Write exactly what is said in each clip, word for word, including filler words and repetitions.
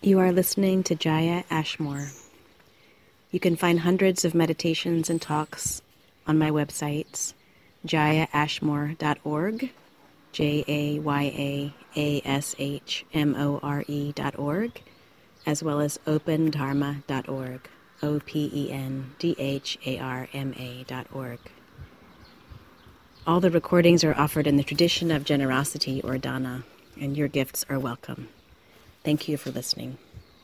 You are listening to Jaya Ashmore. You can find hundreds of meditations and talks on my websites, jaya ashmore dot org, J A Y A A S H M O R E dot org, as well as open dharma dot org, O P E N D H A R M A dot org. All the recordings are offered in the tradition of generosity or dana, and your gifts are welcome. Thank you for listening.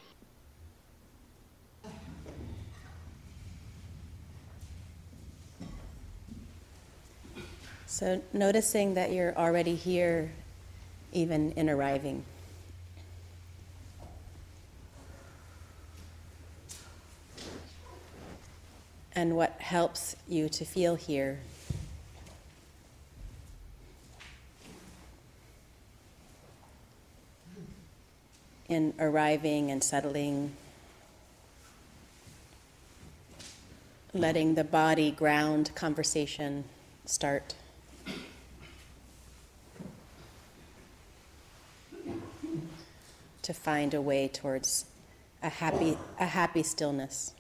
So noticing that you're already here, even in arriving. And what helps you to feel here. In arriving and settling, letting the body ground conversation start. To find a way towards a happy, a happy stillness.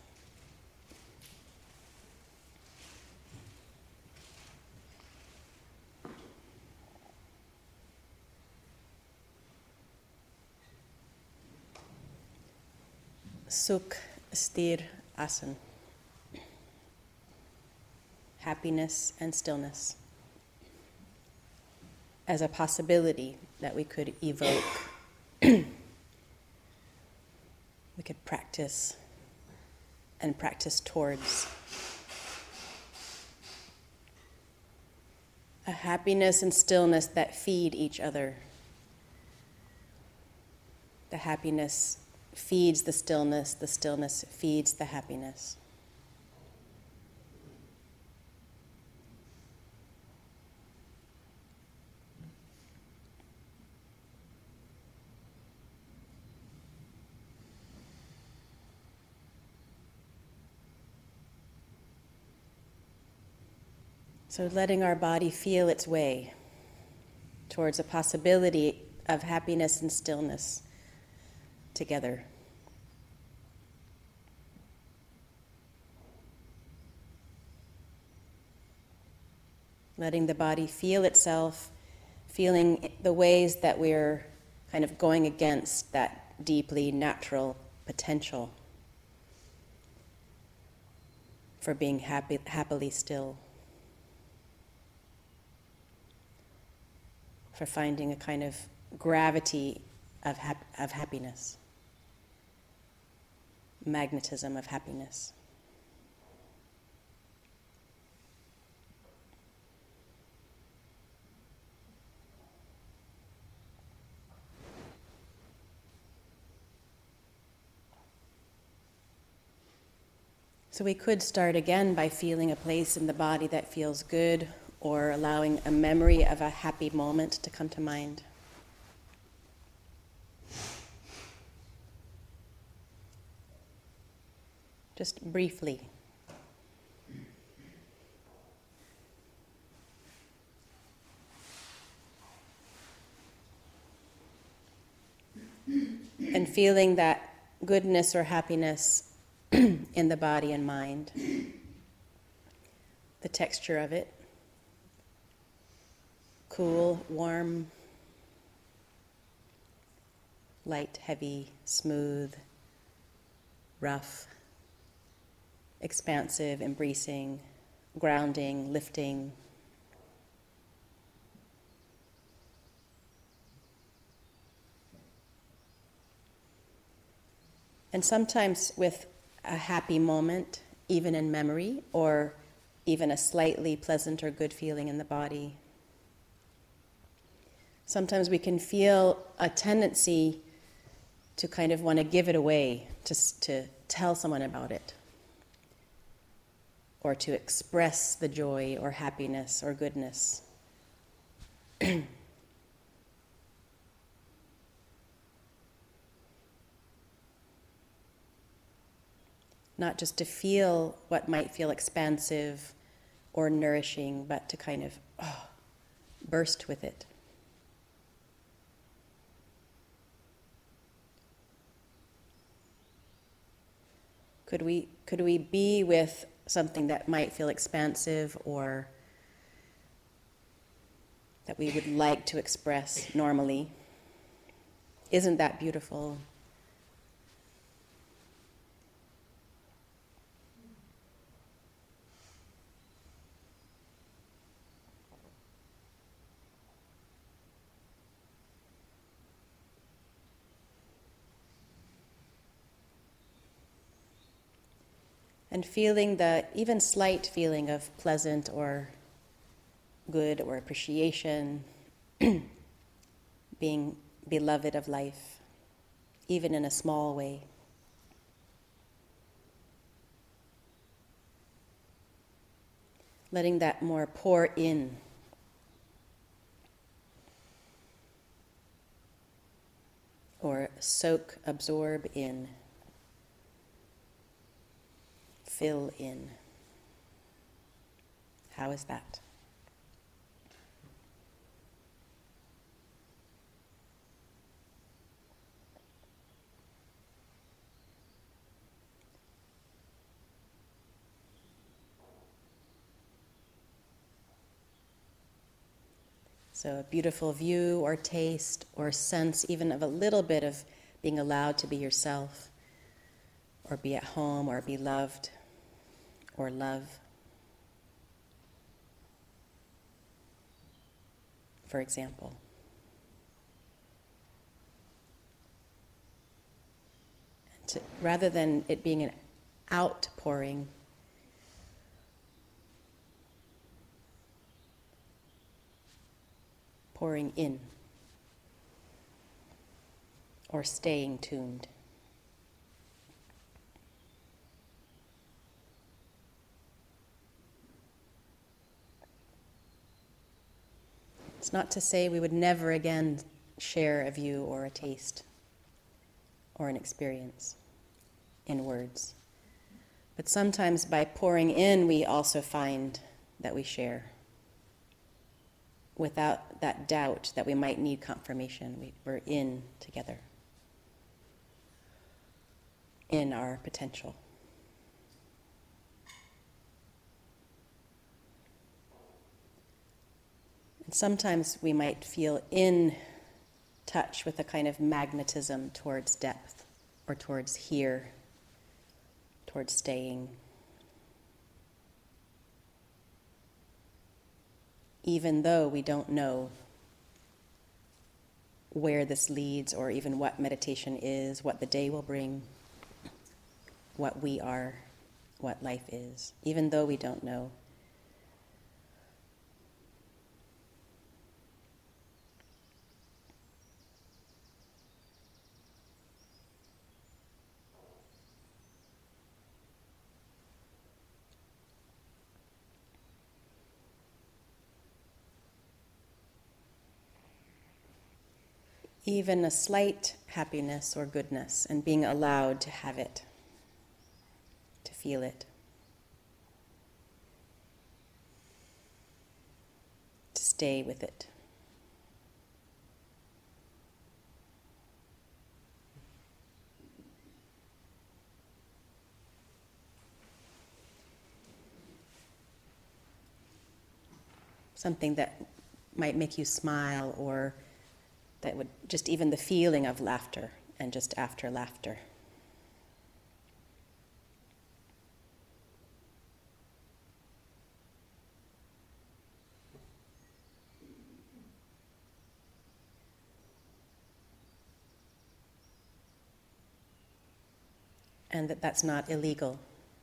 Sukh Sthir Asan. Happiness and stillness as a possibility that we could evoke. We could practice and practice towards. A happiness and stillness that feed each other. The happiness feeds the stillness, the stillness feeds the happiness. So letting our body feel its way towards a possibility of happiness and stillness together. Letting the body feel itself, feeling the ways that we're kind of going against that deeply natural potential for being happy, happily still. For finding a kind of gravity of hap- of happiness, magnetism of happiness. So we could start again by feeling a place in the body that feels good, or allowing a memory of a happy moment to come to mind. Just briefly. And feeling that goodness or happiness in the body and mind. The texture of it. Cool, warm, light, heavy, smooth, rough, expansive, embracing, grounding, lifting. And sometimes with a happy moment, even in memory, or even a slightly pleasant or good feeling in the body. Sometimes we can feel a tendency to kind of want to give it away, to, to tell someone about it, or to express the joy or happiness or goodness. Not just to feel what might feel expansive or nourishing, but to kind of oh, burst with it. Could we, could we be with something that might feel expansive or that we would like to express normally? Isn't that beautiful? And feeling the even slight feeling of pleasant or good or appreciation, being beloved of life, even in a small way. Letting that more pour in. Or soak, absorb in. Fill in. How is that? So a beautiful view or taste or sense even of a little bit of being allowed to be yourself, or be at home, or be loved, or love, for example. And to, rather than it being an outpouring, pouring in, or staying tuned. It's not to say we would never again share a view or a taste or an experience in words. But sometimes by pouring in, we also find that we share without that doubt that we might need confirmation. We, we're in together, in our potential. And sometimes we might feel in touch with a kind of magnetism towards depth, or towards here, towards staying. Even though we don't know where this leads, or even what meditation is, what the day will bring, what we are, what life is, even though we don't know. Even a slight happiness or goodness, and being allowed to have it, to feel it, to stay with it. Something that might make you smile, or that would just even the feeling of laughter, and just after laughter. And that that's not illegal.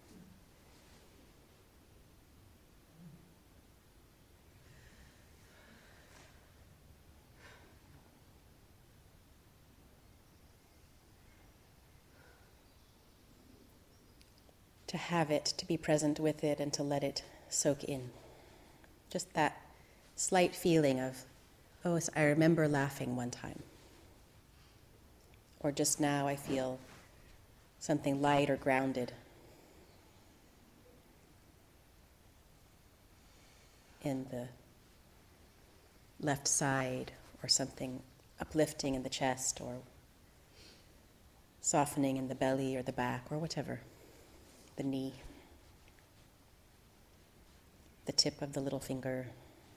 To have it, to be present with it, and to let it soak in. Just that slight feeling of, oh, I remember laughing one time. Or just now I feel something light or grounded in the left side, or something uplifting in the chest, or softening in the belly or the back, or whatever. the knee, the tip of the little finger.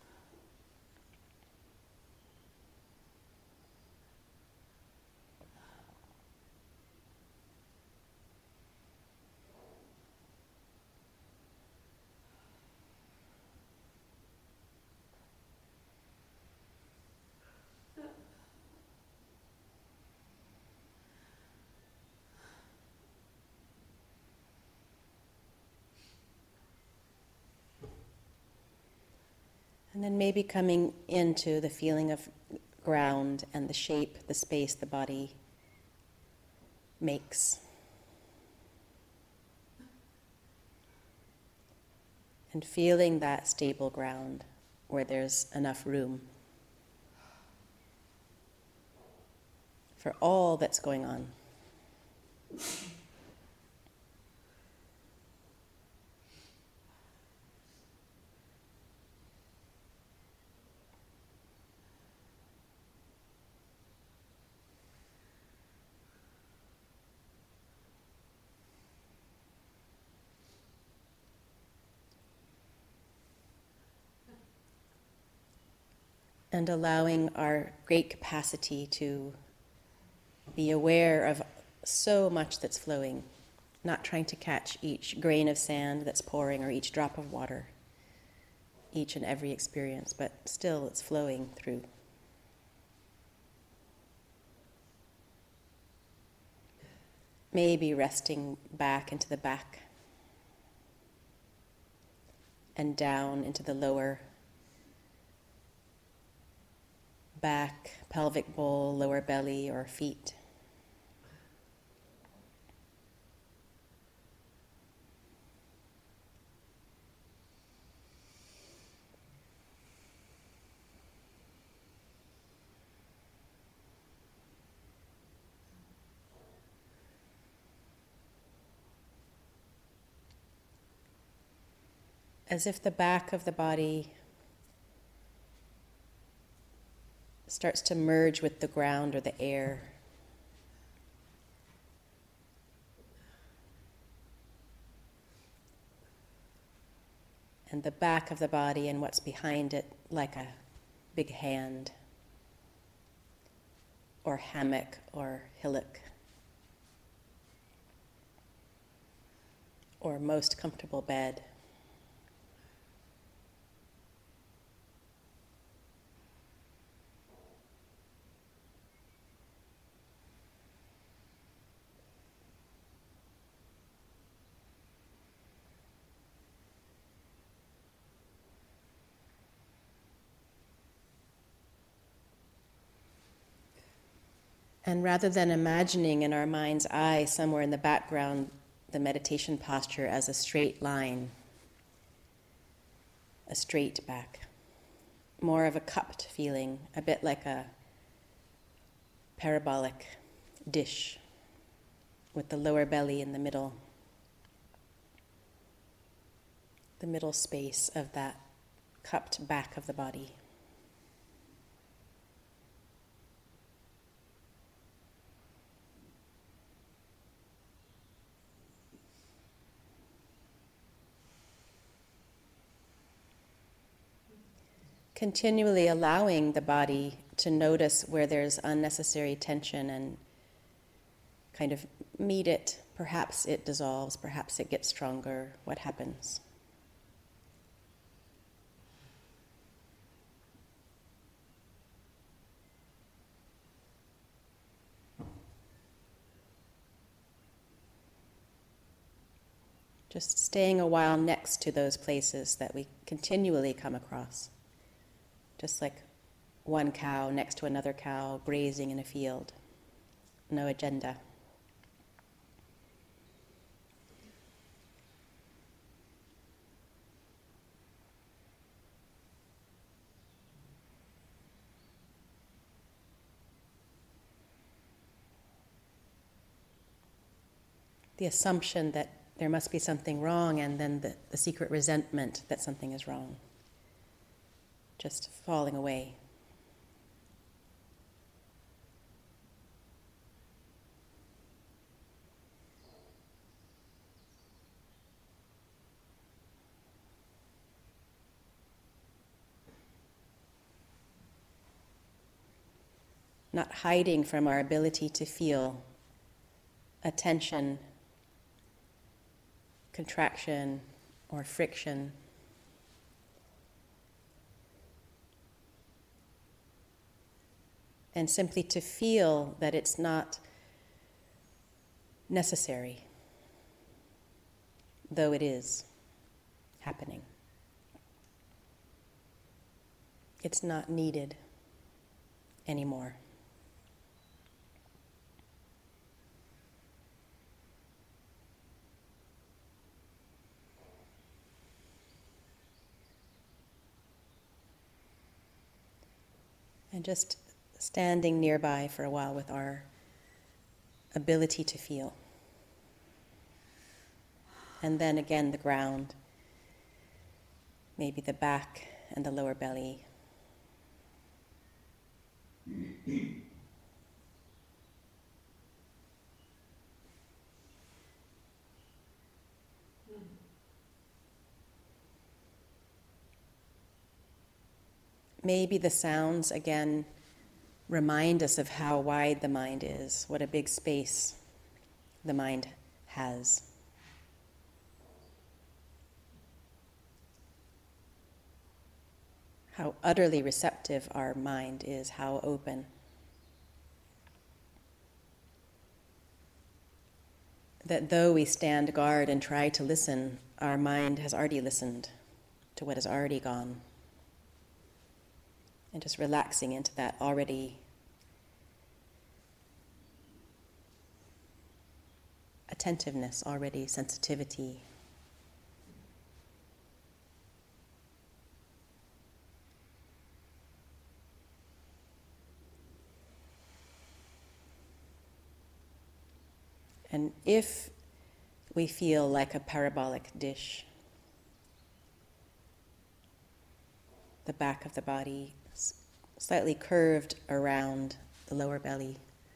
And then maybe coming into the feeling of ground and the shape, the space the body makes. And feeling that stable ground where there's enough room for all that's going on. And allowing our great capacity to be aware of so much that's flowing, not trying to catch each grain of sand that's pouring or each drop of water, each and every experience, but still it's flowing through. Maybe resting back into the back and down into the lower back, pelvic bowl, lower belly, or feet. As if the back of the body starts to merge with the ground or the air. And the back of the body and what's behind it like a big hand or hammock or hillock or most comfortable bed. And rather than imagining in our mind's eye somewhere in the background the meditation posture as a straight line, a straight back, more of a cupped feeling, a bit like a parabolic dish with the lower belly in the middle, the middle space of that cupped back of the body. Continually allowing the body to notice where there's unnecessary tension and kind of meet it. Perhaps it dissolves, perhaps it gets stronger. What happens? Just staying a while next to those places that we continually come across. Just like one cow next to another cow grazing in a field. No agenda. The assumption that there must be something wrong, and then the, the secret resentment that something is wrong. Just falling away. not hiding from our ability to feel a tension, contraction, or friction. And simply to feel that it's not necessary, though it is happening. It's not needed anymore. And just standing nearby for a while with our ability to feel. And then again the ground, maybe the back and the lower belly. Maybe the sounds again remind us of how wide the mind is, what a big space the mind has. How utterly receptive our mind is, how open. That though we stand guard and try to listen, our mind has already listened to what has already gone. And just relaxing into that already attentiveness, already sensitivity. And if we feel like a parabolic dish, the back of the body slightly curved around the lower belly,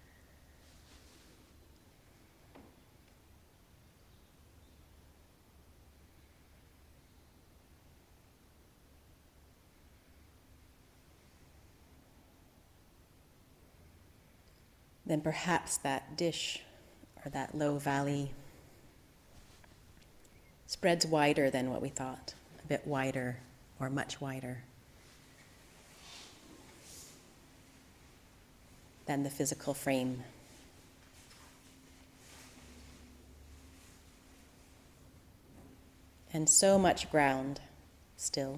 then perhaps that dish or that low valley spreads wider than what we thought, a bit wider or much wider than the physical frame. And so much ground still.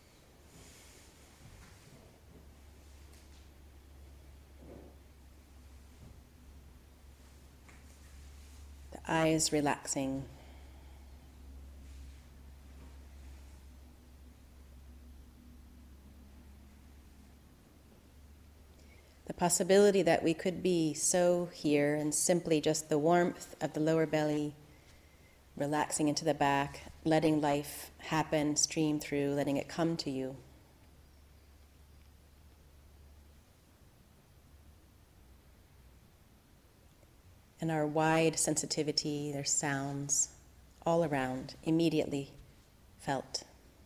The eyes relaxing. The possibility that we could be so here and simply just the warmth of the lower belly, relaxing into the back, letting life happen, stream through, letting it come to you. And our wide sensitivity, there's sounds all around, immediately felt,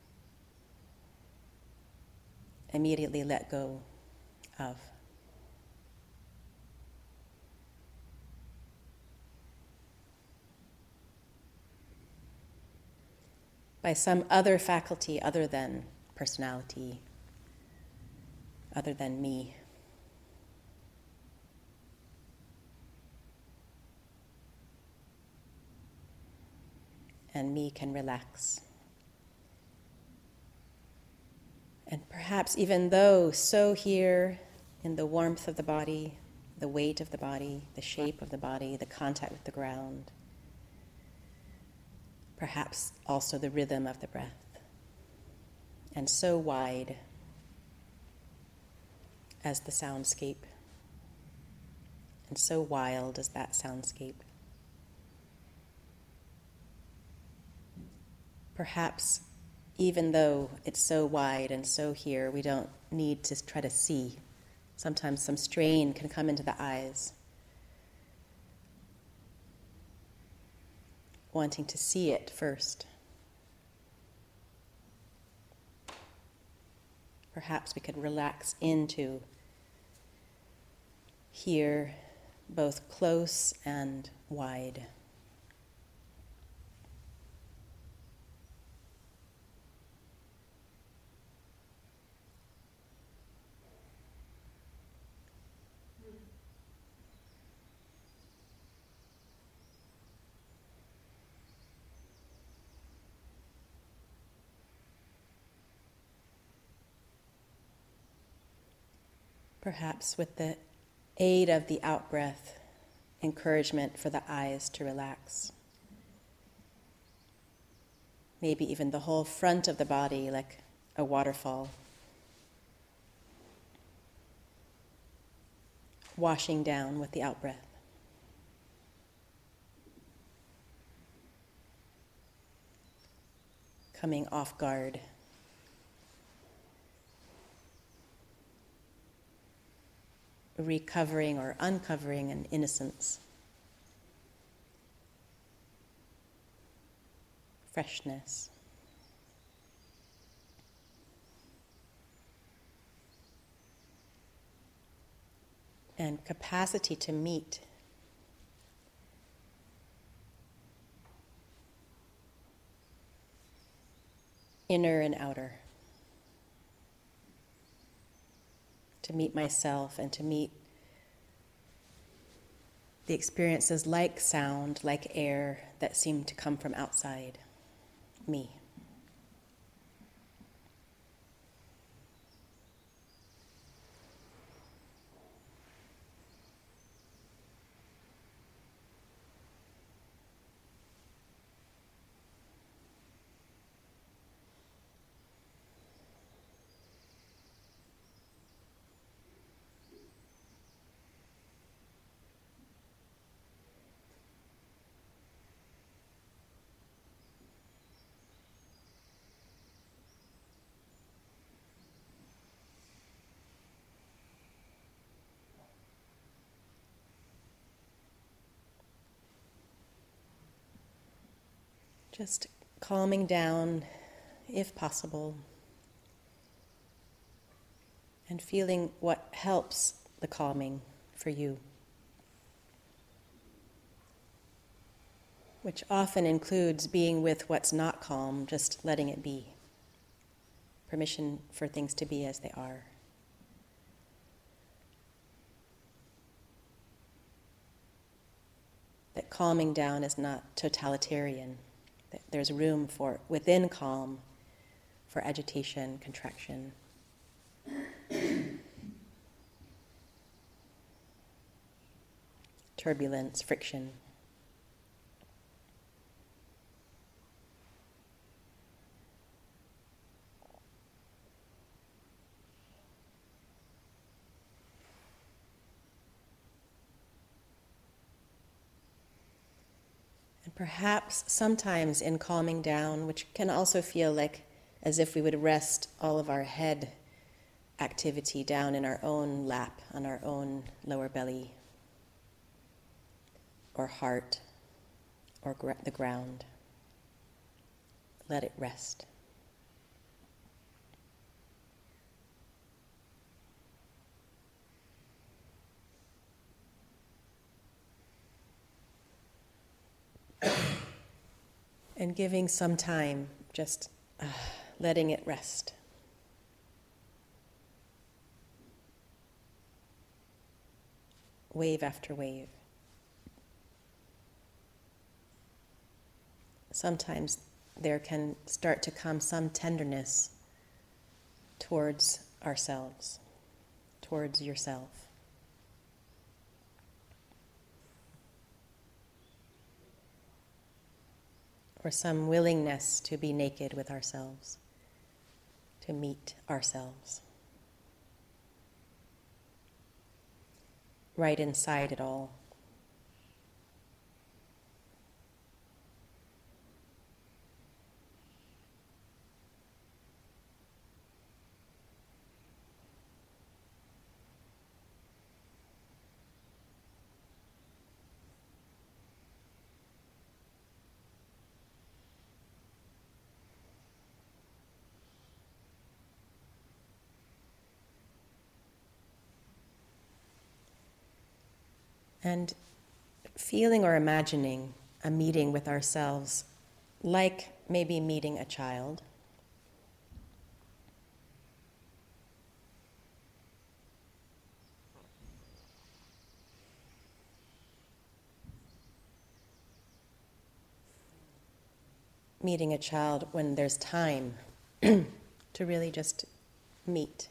immediately let go of. By some other faculty other than personality, other than me. And me can relax. And perhaps even though so here in the warmth of the body, the weight of the body, the shape of the body, the contact with the ground, perhaps also the rhythm of the breath, and so wide as the soundscape, and so wild as that soundscape. Perhaps even though it's so wide and so here, we don't need to try to see. Sometimes some strain can come into the eyes, wanting to see it first. Perhaps we could relax into here, both close and wide. Perhaps with the aid of the out-breath, encouragement for the eyes to relax. Maybe even the whole front of the body like a waterfall, washing down with the out-breath. Coming off guard. Recovering or uncovering an innocence, freshness. And capacity to meet. Inner and outer. To meet myself and to meet the experiences like sound, like air that seem to come from outside me. Just calming down, if possible, and feeling what helps the calming for you, which often includes being with what's not calm, just letting it be. Permission for things to be as they are. That calming down is not totalitarian. There's room for, within calm, for agitation, contraction. Turbulence, friction. Perhaps sometimes in calming down, which can also feel like as if we would rest all of our head activity down in our own lap, on our own lower belly, or heart, or gr- the ground. Let it rest. And giving some time, just uh, letting it rest. Wave after wave. Sometimes there can start to come some tenderness towards ourselves, towards yourself. Or some willingness to be naked with ourselves, to meet ourselves. Right inside it all. And feeling or imagining a meeting with ourselves like maybe meeting a child. Meeting a child when there's time to really just meet.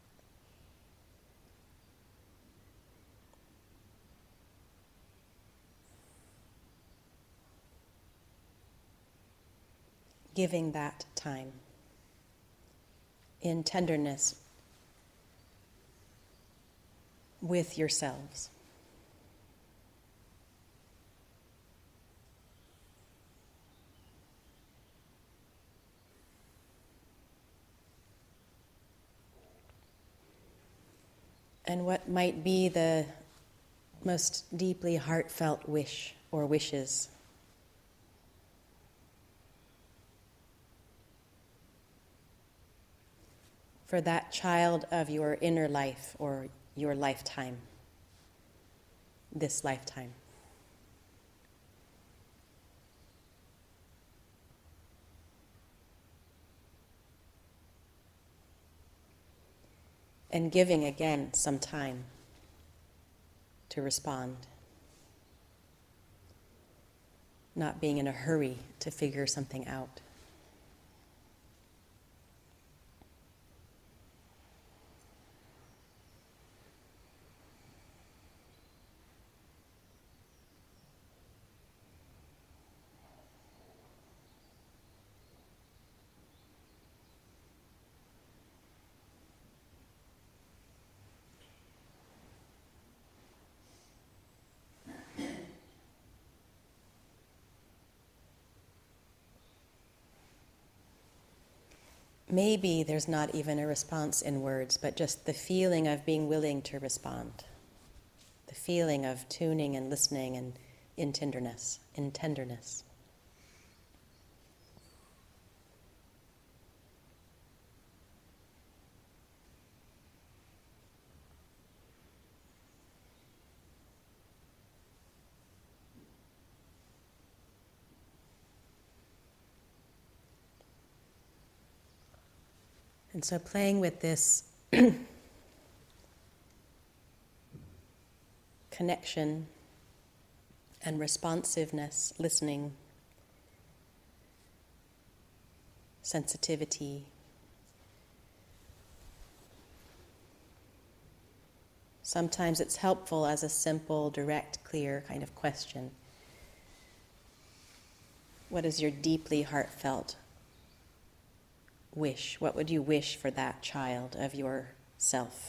Giving that time in tenderness with yourselves. And what might be the most deeply heartfelt wish or wishes? For that child of your inner life or your lifetime, this lifetime. And giving again some time to respond. Not being in a hurry to figure something out. Maybe there's not even a response in words, but just the feeling of being willing to respond. The feeling of tuning and listening and in tenderness, in tenderness. And so playing with this connection and responsiveness, listening, sensitivity. Sometimes it's helpful as a simple, direct, clear kind of question. What is your deeply heartfelt wish? What would you wish for that child of yourself?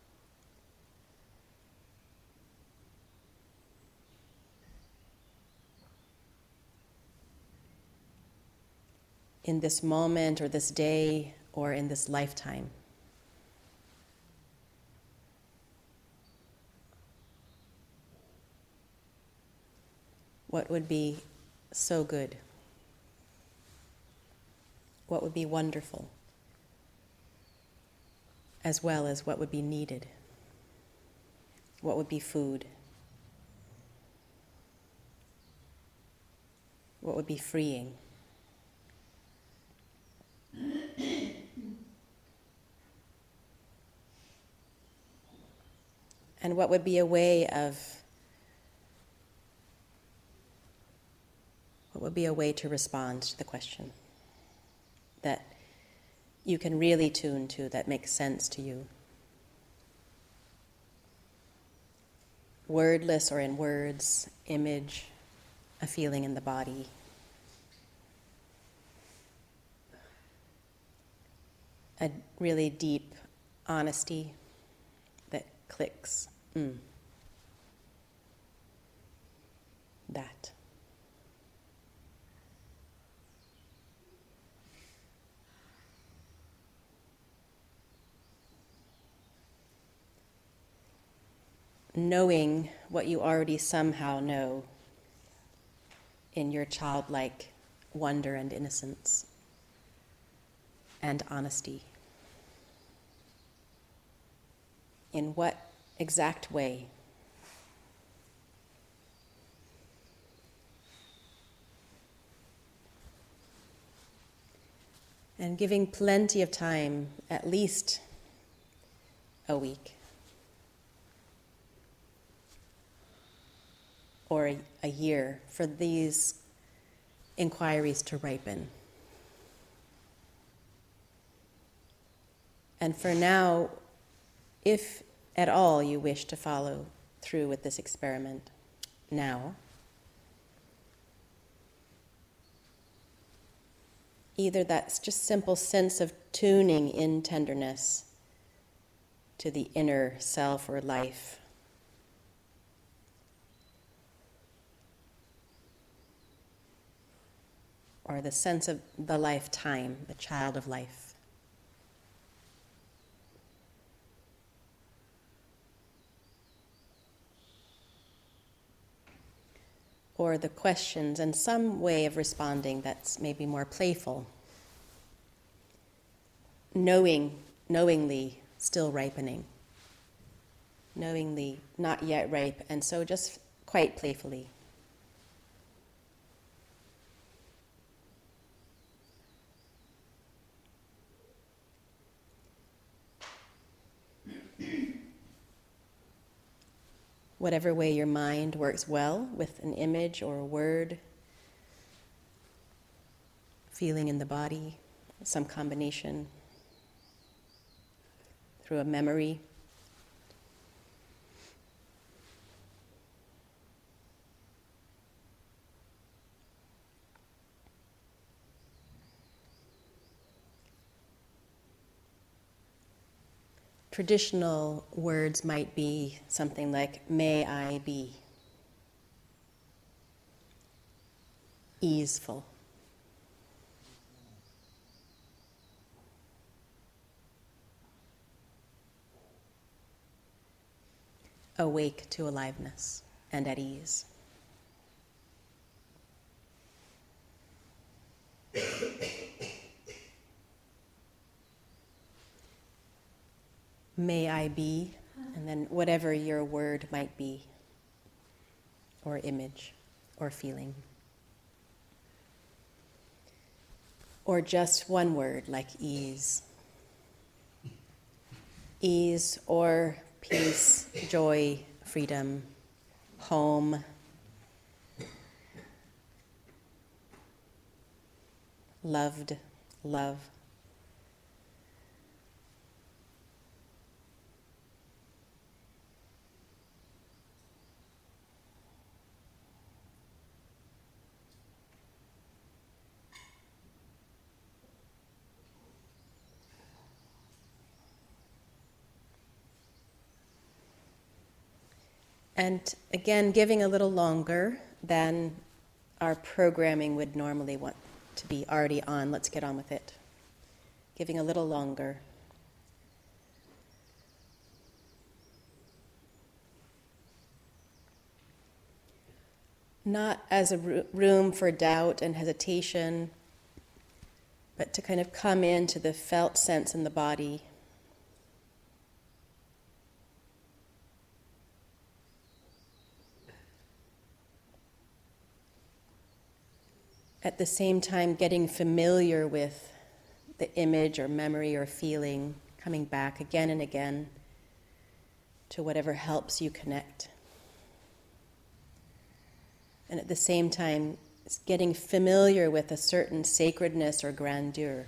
In this moment or this day or in this lifetime? What would be so good? What would be wonderful? As well as what would be needed? What would be food? What would be freeing? And what would be a way of, what would be a way to respond to the question that you can really tune to, that makes sense to you? Wordless or in words, image, a feeling in the body. A really deep honesty that clicks. Mm. That. Knowing what you already somehow know in your childlike wonder and innocence and honesty. In what exact way And giving plenty of time, at least a week or a, a year, for these inquiries to ripen. And for now, if at all you wish to follow through with this experiment now, either that's just simple sense of tuning in tenderness to the inner self or life, or the sense of the lifetime, the child of life. Or the questions and some way of responding that's maybe more playful, knowing, knowingly still ripening, knowingly not yet ripe, and so just quite playfully. Whatever way your mind works well with an image or a word, feeling in the body, some combination, through a memory. Traditional words might be something like, may I be easeful, awake to aliveness and at ease. May I be, and then whatever your word might be, or image, or feeling. Or just one word like ease. Ease or peace, joy, freedom, home, loved, love. And again, giving a little longer than our programming would normally want to be already on. Let's get on with it. Giving a little longer. Not as a room for doubt and hesitation, but to kind of come into the felt sense in the body. At the same time, getting familiar with the image or memory or feeling, coming back again and again to whatever helps you connect. And at the same time, getting familiar with a certain sacredness or grandeur.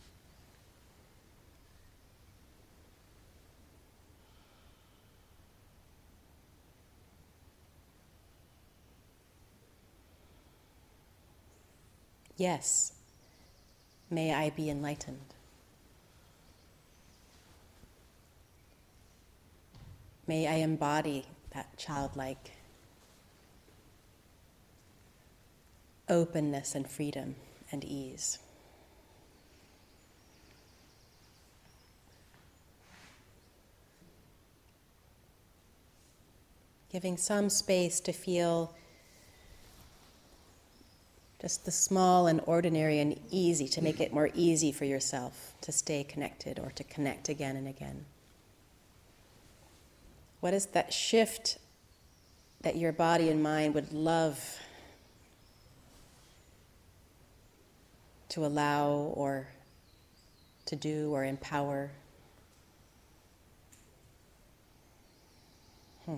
Yes, may I be enlightened. May I embody that childlike openness and freedom and ease. Giving some space to feel just the small and ordinary and easy, to make it more easy for yourself to stay connected or to connect again and again. What is that shift that your body and mind would love to allow or to do or empower. Hmm.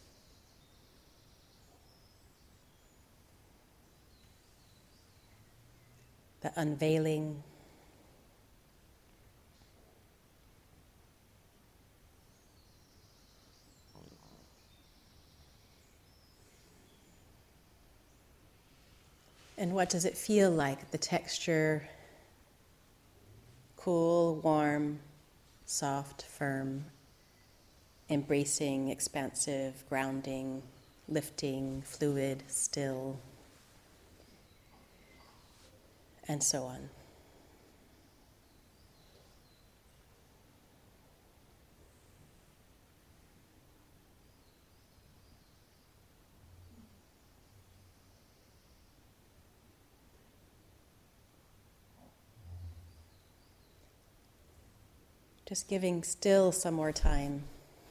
The unveiling. And what does it feel like? The texture, cool, warm, soft, firm, embracing, expansive, grounding, lifting, fluid, still, and so on. Just giving still some more time.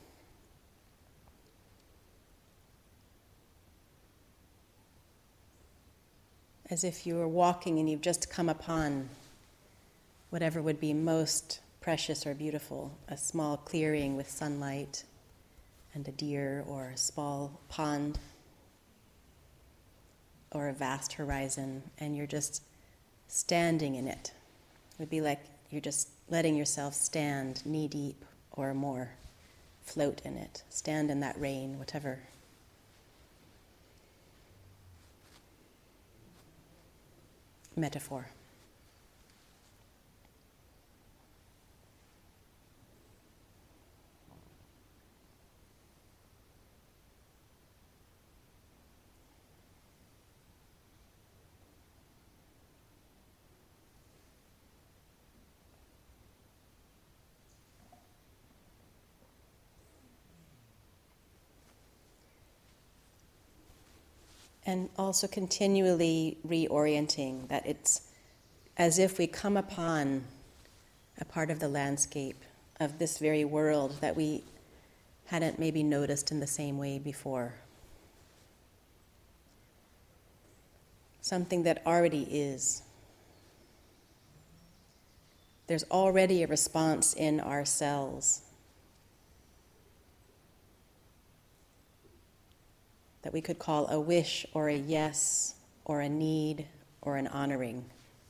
As if you were walking and you've just come upon whatever would be most precious or beautiful, a small clearing with sunlight and a deer, or a small pond, or a vast horizon, and you're just standing in it. It would be like you're just letting yourself stand knee-deep or more, float in it, stand in that rain, whatever. Metaphor. And also continually reorienting, that it's as if we come upon a part of the landscape of this very world that we hadn't maybe noticed in the same way before. Something that already is. There's already a response in our cells that we could call a wish or a yes or a need or an honoring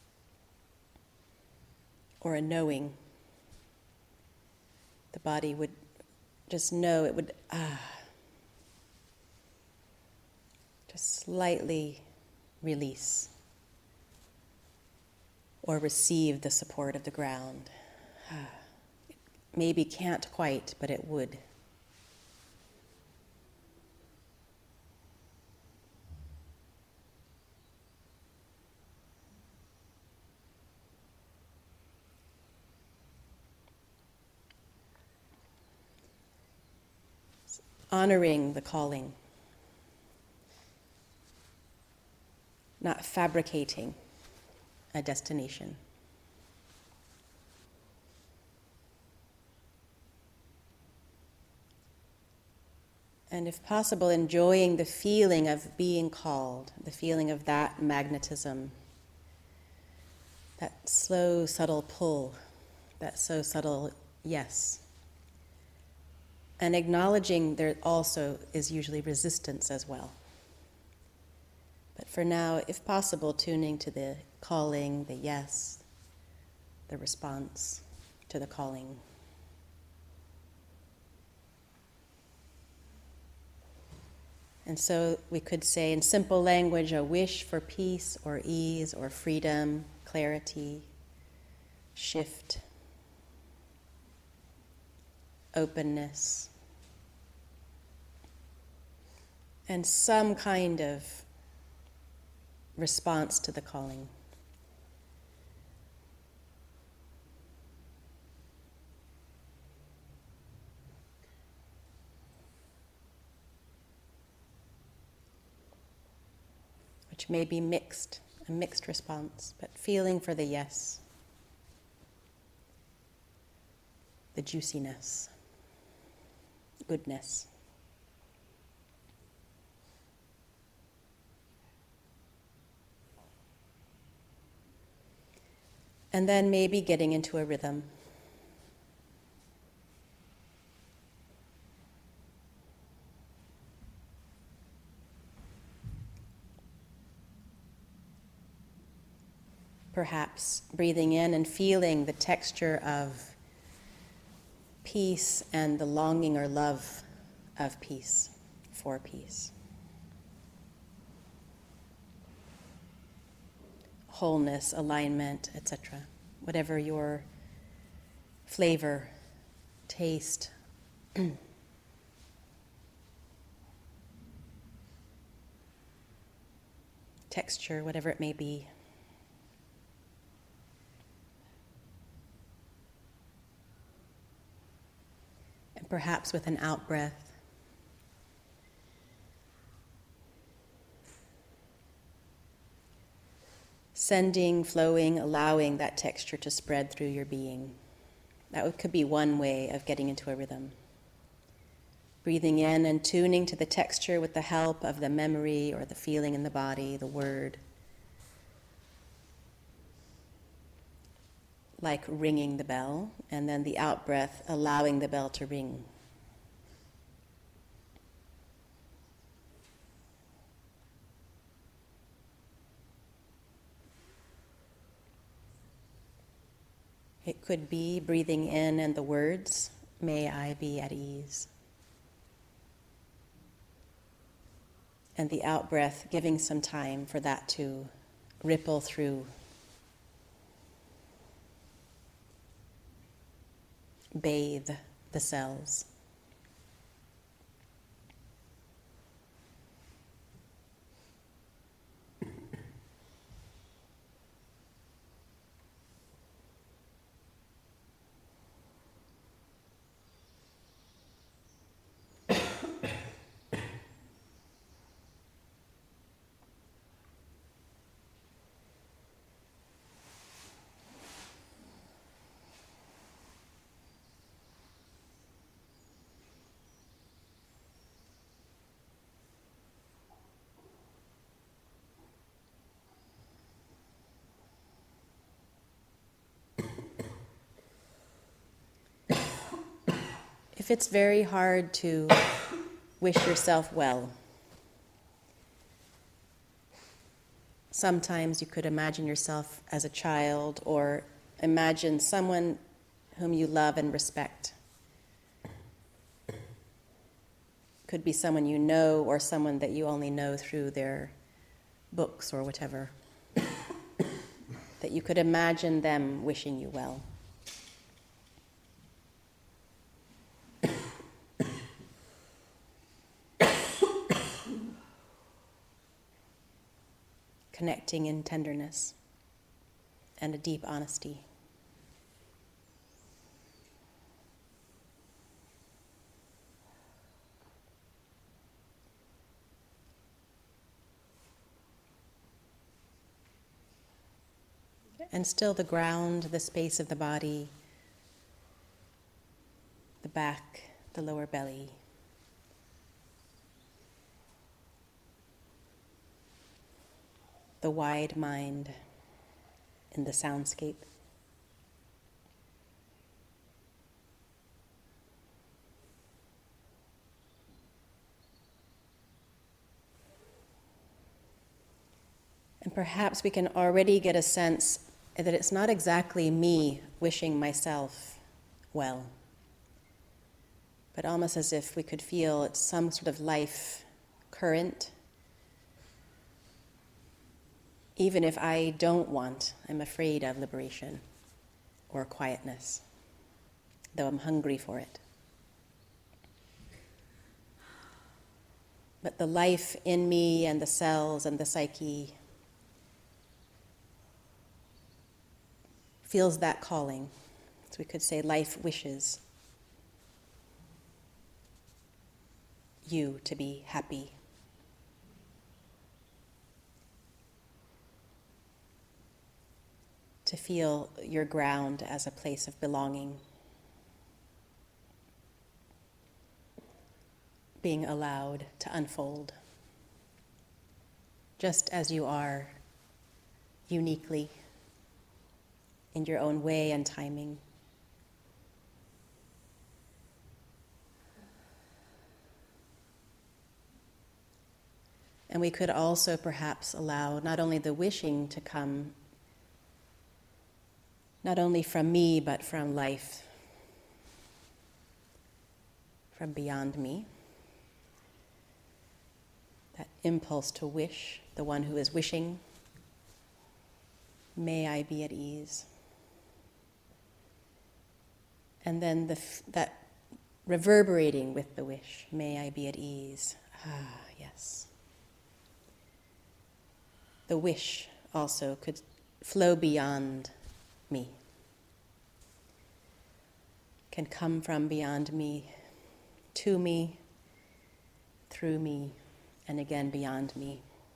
or a knowing. The body would just know, it would ah, just slightly release or receive the support of the ground. Ah, maybe can't quite, but it would. Honoring the calling, not fabricating a destination. And if possible, enjoying the feeling of being called, the feeling of that magnetism, that slow, subtle pull, that so subtle yes. And acknowledging there also is usually resistance as well. But for now, if possible, tuning to the calling, the yes, the response to the calling. And so we could say in simple language, a wish for peace or ease or freedom, clarity, shift, openness, and some kind of response to the calling. Which may be mixed, a mixed response, but feeling for the yes, the juiciness, goodness. And then maybe getting into a rhythm. Perhaps breathing in and feeling the texture of peace and the longing or love of peace, for peace. Wholeness, alignment, et cetera. Whatever your flavor, taste, texture, whatever it may be. And perhaps with an out breath, sending, flowing, allowing that texture to spread through your being. That could be one way of getting into a rhythm. Breathing in and tuning to the texture with the help of the memory or the feeling in the body, the word. Like ringing the bell, and then the out breath, allowing the bell to ring. It could be breathing in and the words, may I be at ease. And the out breath, giving some time for that to ripple through. Bathe the cells. If it's very hard to wish yourself well, sometimes you could imagine yourself as a child or imagine someone whom you love and respect. Could be someone you know or someone that you only know through their books or whatever. That you could imagine them wishing you well. Connecting in tenderness and a deep honesty. And still the ground, the space of the body, the back, the lower belly. The wide mind in the soundscape. And perhaps we can already get a sense that it's not exactly me wishing myself well, but almost as if we could feel it's some sort of life current. Even if I don't want, I'm afraid of liberation or quietness, though I'm hungry for it. But the life in me and the cells and the psyche feels that calling. So we could say life wishes you to be happy. To feel your ground as a place of belonging, being allowed to unfold, just as you are, uniquely, in your own way and timing. And we could also perhaps allow not only the wishing to come, not only from me, but from life, from beyond me. That impulse to wish, the one who is wishing, may I be at ease. And then the f- that reverberating with the wish, may I be at ease. Ah, yes. The wish also could flow beyond me, can come from beyond me, to me, through me, and again beyond me.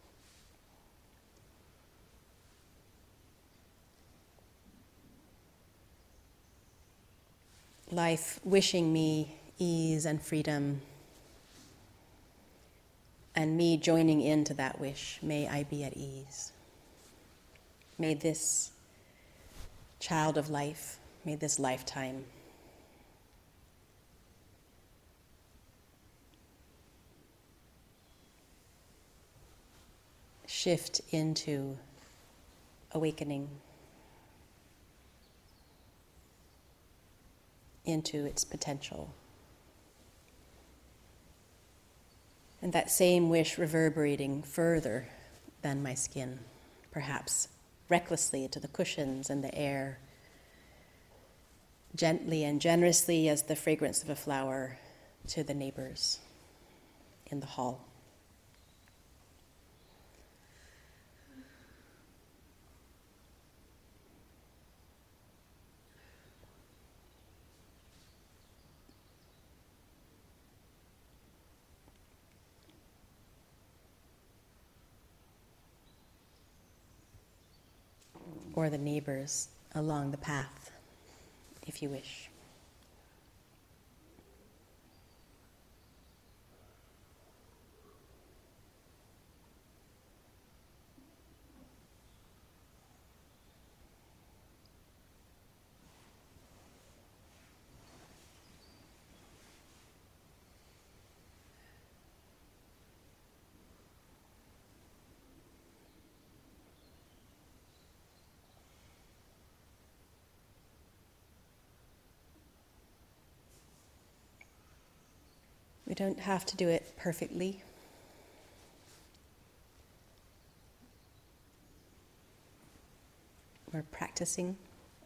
Life wishing me ease and freedom, and me joining into that wish, may I be at ease. May this child of life, may this lifetime shift into awakening, into its potential. And that same wish reverberating further than my skin, perhaps recklessly to the cushions and the air, gently and generously as the fragrance of a flower to the neighbors in the hall. Or the neighbors along the path, if you wish. We don't have to do it perfectly. We're practicing.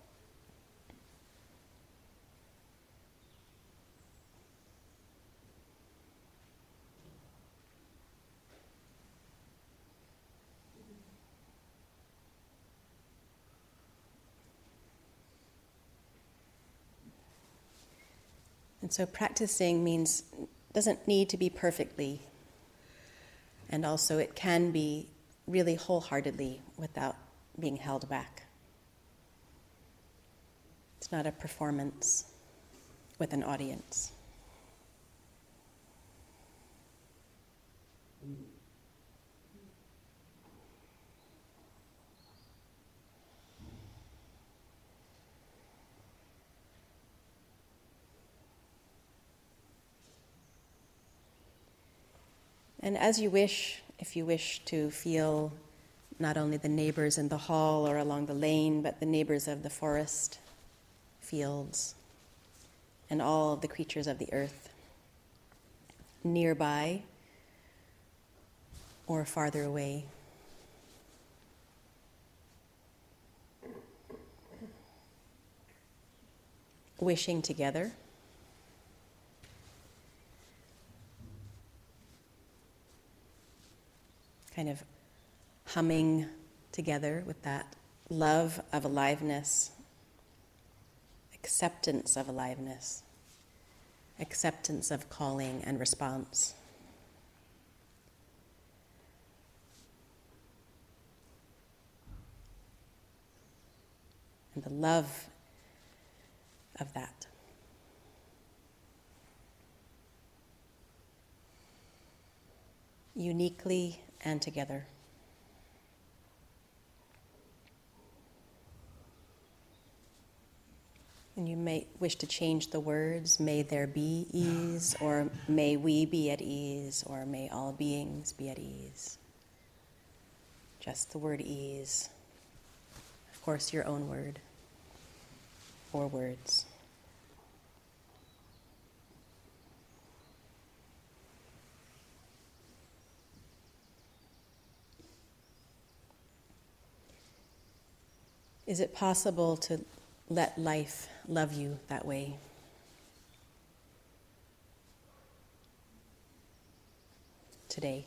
And so practicing means, doesn't need to be perfectly. And also it can be really wholeheartedly without being held back. It's not a performance with an audience. And as you wish, if you wish to feel not only the neighbors in the hall or along the lane, but the neighbors of the forest, fields, and all of the creatures of the earth, nearby or farther away. Wishing together. Kind of humming together with that love of aliveness, acceptance of aliveness, acceptance of calling and response. And the love of that. Uniquely and together. And you may wish to change the words, may there be ease, or may we be at ease, or may all beings be at ease. Just the word ease. Of course, your own word, or words. Is it possible to let life love you that way? Today.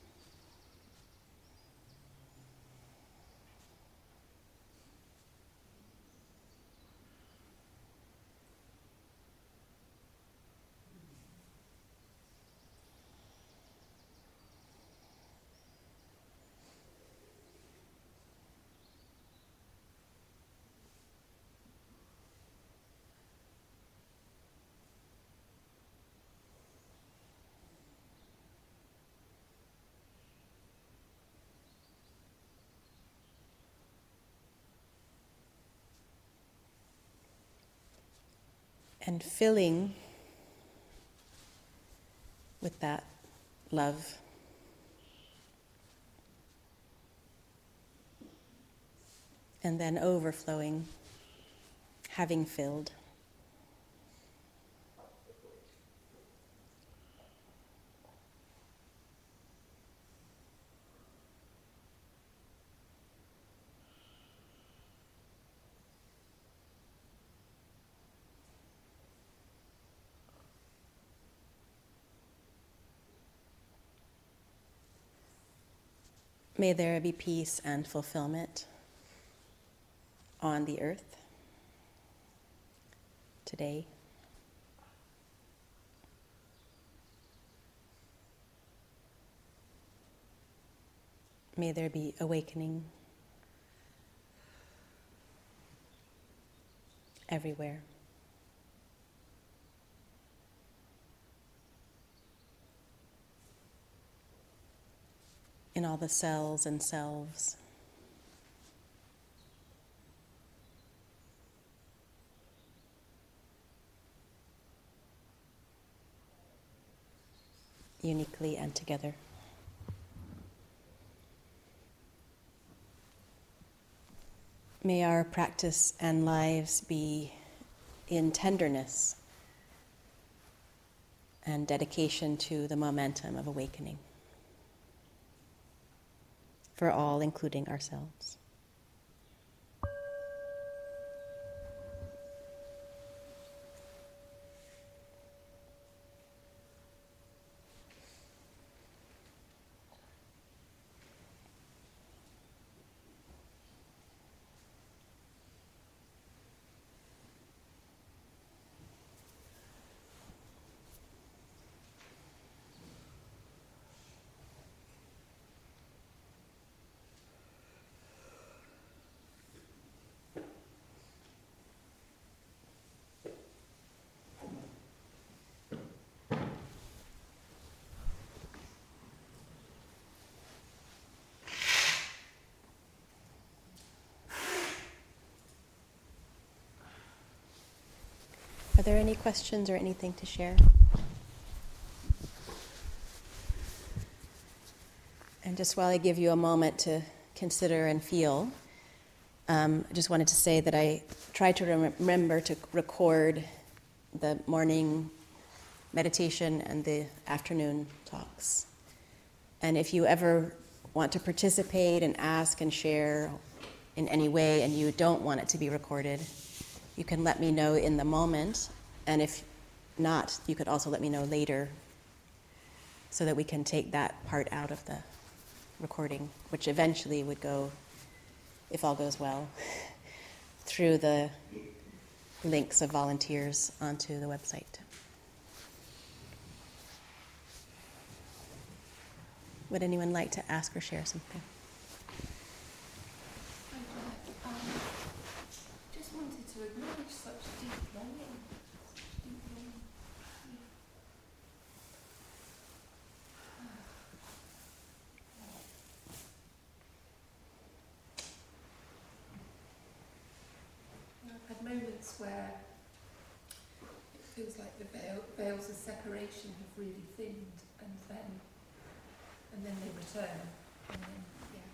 And filling with that love. And then overflowing, having filled. May there be peace and fulfillment on the earth today. May there be awakening everywhere. In all the cells and selves. Uniquely and together. May our practice and lives be in tenderness and dedication to the momentum of awakening. For all, including ourselves. Are there any questions or anything to share? And just while I give you a moment to consider and feel, um, I just wanted to say that I tried to rem- remember to record the morning meditation and the afternoon talks. And if you ever want to participate and ask and share in any way and you don't want it to be recorded, you can let me know in the moment, and if not, you could also let me know later so that we can take that part out of the recording, which eventually would go, if all goes well, through the links of volunteers onto the website. Would anyone like to ask or share something? Um, just wanted to acknowledge such deep longing. Deep longing. I've had moments where feels like the veil, veils of separation have really thinned, and then and then they return, and then yeah.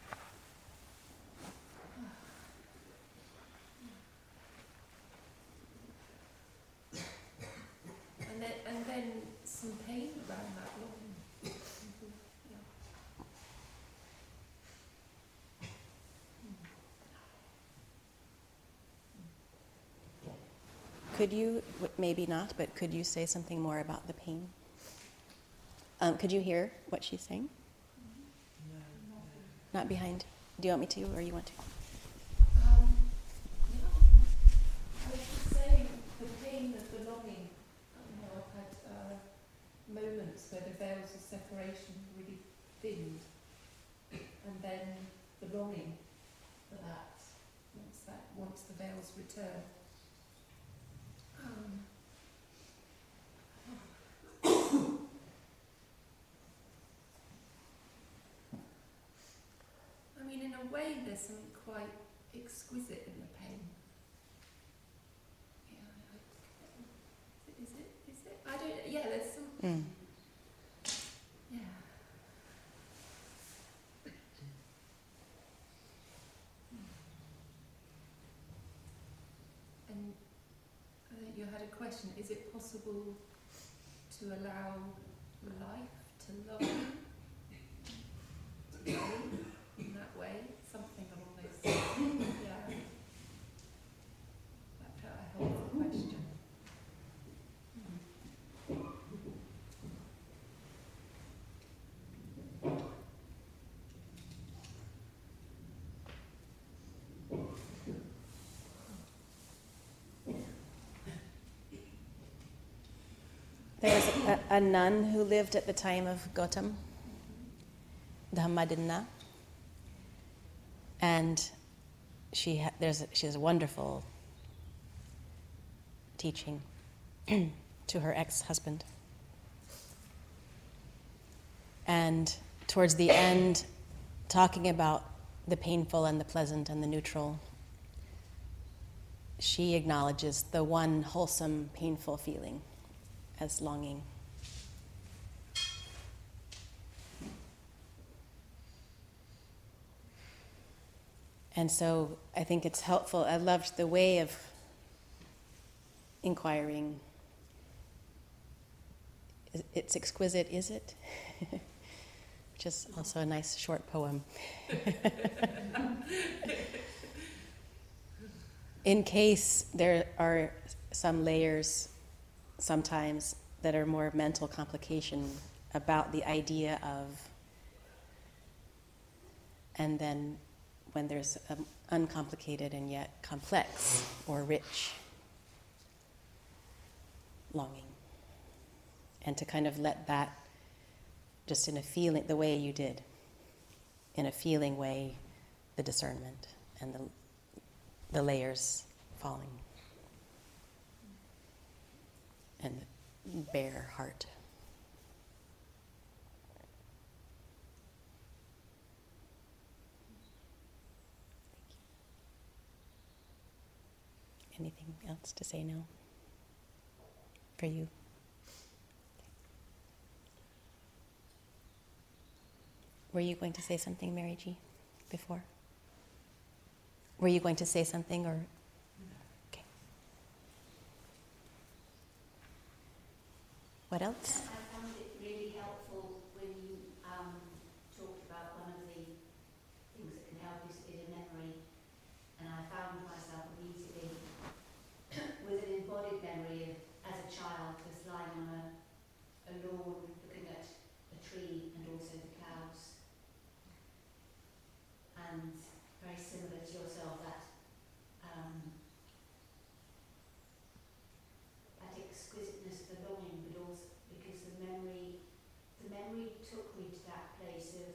And then and then some pain around that longing. Yeah. Could you, w- maybe not, but could you say something more about the pain? Um, could you hear what she's saying? Not behind. Do you want me to, or you want to? Um, yeah. I was just saying the pain of the longing. You know, I've had uh, moments where the veils of separation really thinned, and then the longing for that once that once the veils return. Um, I mean, in a way, there's something quite exquisite in the pain. Yeah, I, is it? Is it? I don't. Yeah, there's some. Mm. Yeah. And I think you had a question. Is it possible to allow life to love you? To go in that way? Something along those lines. Yeah. That felt a helpful question. There was a, a nun who lived at the time of Gautam, Dhammadinna, and she ha- there's a, she has a wonderful teaching to her ex-husband. And towards the end, talking about the painful and the pleasant and the neutral, she acknowledges the one wholesome, painful feeling as longing. And so I think it's helpful. I loved the way of inquiring. It's exquisite, is it? Which is also a nice short poem. In case there are some layers sometimes that are more mental complication about the idea of, and then when there's um, uncomplicated and yet complex or rich longing. And to kind of let that, just in a feeling, the way you did, in a feeling way, the discernment and the, the layers falling. And the bare heart. Anything else to say now? For you? Were you going to say something, Mary G, before? Were you going to say something, or? Okay. What else? I found it really helpful when you um, talked about one of the things that can help is, is a memory. And I found myself immediately with an embodied memory of, as a child, just lying on a, a lawn, looking at a tree and also the clouds. And very similar to yourself, that um, that exquisiteness, the longing, but also because the memory, the memory took me to that place of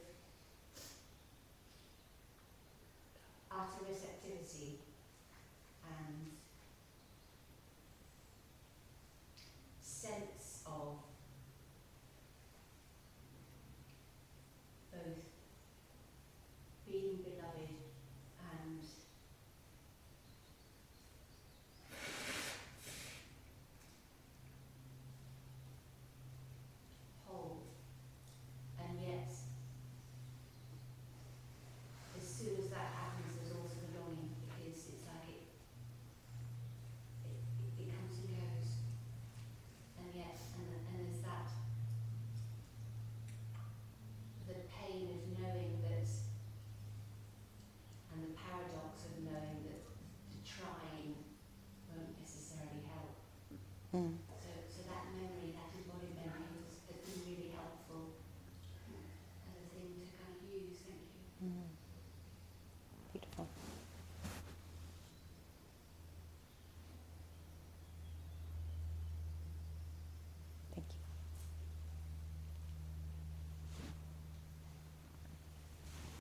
utter receptivity and sense of both being beloved and Mm.